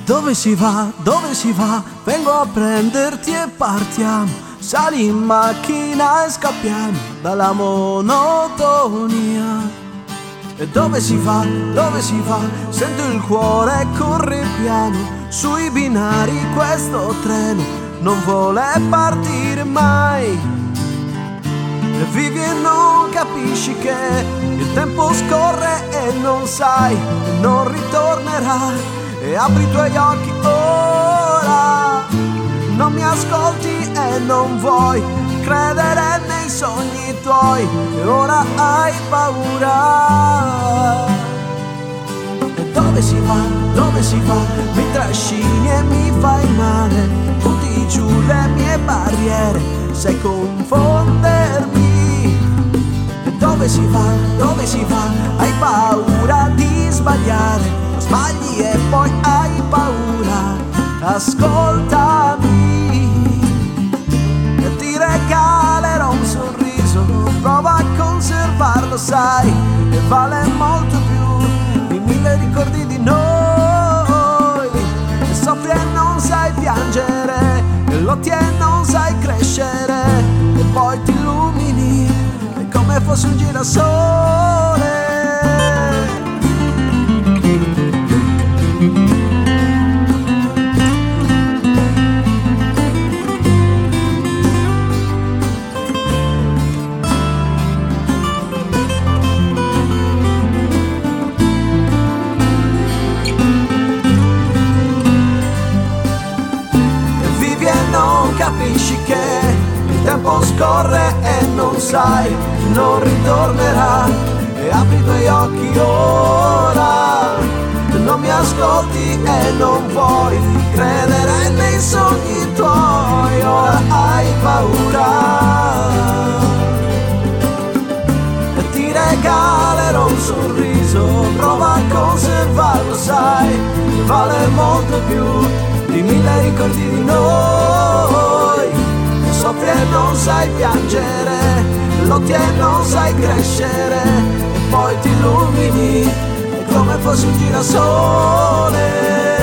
Dove si va? Dove si va? Vengo a prenderti e partiamo. Sali in macchina e scappiamo dalla monotonia. E dove si va? Dove si va? Sento il cuore corre piano. Sui binari questo treno non vuole partire mai. E vivi e non capisci che il tempo scorre e non sai e non ritornerà. E apri i tuoi occhi ora, non mi ascolti e non vuoi credere nei sogni tuoi e ora hai paura. E dove si va? Dove si va? Mi trascini e mi fai male, butti giù le mie barriere, sai confondermi. E dove si va? Dove si va? Hai paura di sbagliare, sbagli e poi hai paura, ascoltami e ti regalerò un sorriso, prova a conservarlo, sai, e vale molto più di 1000 ricordi di noi. E soffri e non sai piangere, e lotti e non sai crescere, e poi ti illumini, è come fosse un girasole. Capisci che il tempo scorre e non sai, non ritornerà. E apri i tuoi occhi ora, non mi ascolti e non vuoi credere nei sogni tuoi, ora hai paura. E ti regalerò un sorriso, prova a conservarlo, sai, vale molto più di 1000 ricordi di noi. Soffri e non sai piangere, lotti e non sai crescere, e poi ti illumini, è come fosse un girasole.